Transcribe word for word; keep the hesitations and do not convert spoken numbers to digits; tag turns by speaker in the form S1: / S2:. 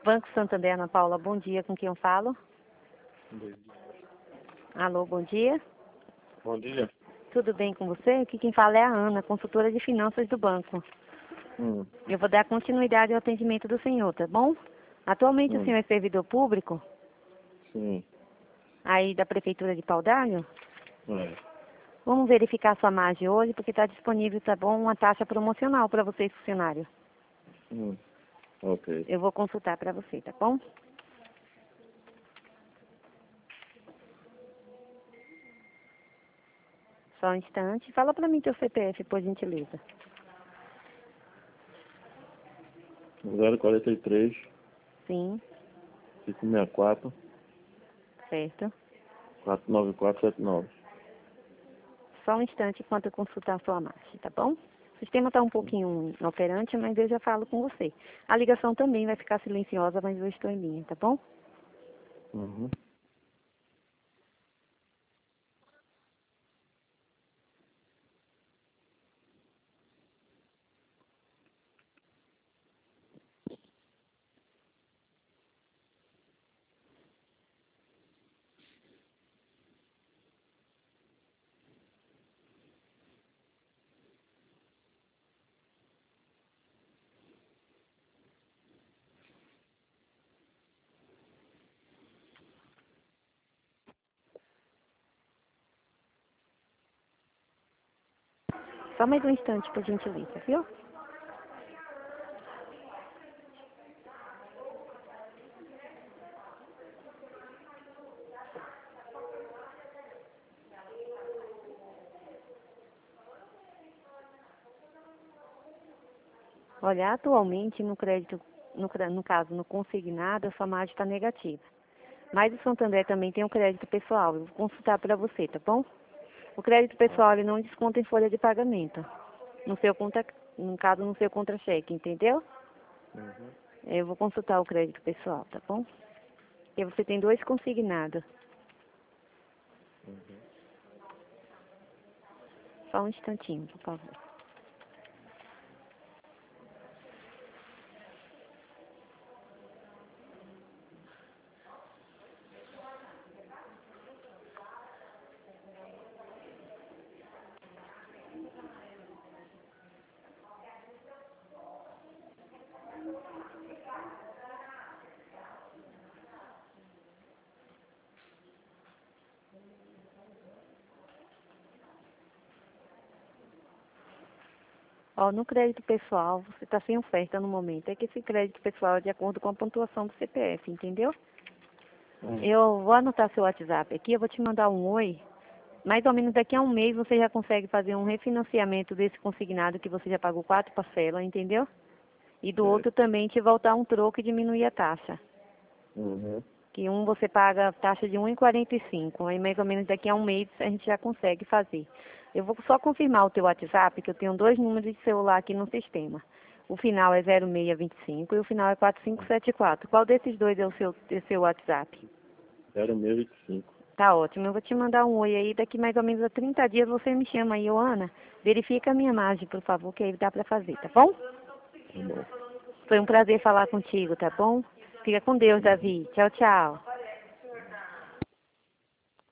S1: Banco Santander, Ana Paula, bom dia. Com quem eu falo?
S2: Bom dia.
S1: Alô, bom dia.
S2: Bom dia.
S1: Tudo bem com você? Aqui quem fala é a Ana, consultora de finanças do banco.
S2: Hum,
S1: Eu vou dar continuidade ao atendimento do senhor, tá bom? Atualmente o
S2: hum,
S1: senhor é servidor público,
S2: sim.
S1: aí da Prefeitura de Pau d'Arco?
S2: É.
S1: Vamos verificar sua margem hoje, porque está disponível, tá bom, uma taxa promocional para vocês, funcionários.
S2: Hum, ok.
S1: Eu vou consultar para você, tá bom? Só um instante. Fala para mim teu C P F, por gentileza.
S2: zero quarenta e três,
S1: Sim,
S2: cinco seis quatro,
S1: certo.
S2: quatro nove quatro sete nove.
S1: Só um instante enquanto eu consultar a sua marcha, tá bom? O sistema está um pouquinho inoperante, mas eu já falo com você. A ligação também vai ficar silenciosa, mas eu estou em linha, tá bom?
S2: Uhum.
S1: Só mais um instante, por gentileza, viu? Olha, atualmente no crédito, no, cre- no caso, no consignado, a sua margem está negativa. Mas o Santander também tem o crédito pessoal. Eu vou consultar para você, tá bom? O crédito pessoal, ele não desconta em folha de pagamento. No seu conta, no caso, no seu contra-cheque, entendeu?
S2: Uhum.
S1: Eu vou consultar o crédito pessoal, tá bom? E você tem dois consignados.
S2: Uhum.
S1: Só um instantinho, por favor. Ó, no crédito pessoal, você está sem oferta no momento. É que esse crédito pessoal é de acordo com a pontuação do C P F, entendeu?
S2: Hum,
S1: Eu vou anotar seu WhatsApp aqui, eu vou te mandar um oi. Mais ou menos daqui a um mês você já consegue fazer um refinanciamento desse consignado que você já pagou quatro parcelas, entendeu? E do
S2: é.
S1: outro também te voltar um troco e diminuir a taxa.
S2: Uhum.
S1: Que um você paga a taxa de um vírgula quarenta e cinco. Aí mais ou menos daqui a um mês a gente já consegue fazer. Eu vou só confirmar o teu WhatsApp, que eu tenho dois números de celular aqui no sistema. O final é zero seis dois cinco e o final é quatro cinco sete quatro. Qual desses dois é o seu, é seu WhatsApp?
S2: zero seis vinte e cinco.
S1: Tá ótimo, eu vou te mandar um oi aí, daqui mais ou menos a trinta dias você me chama aí, ô Ana. Verifica a minha margem, por favor, que aí dá pra fazer, tá bom?
S2: Tá bom.
S1: Foi um prazer falar contigo, tá bom? Fica com Deus, Davi. Tchau, tchau.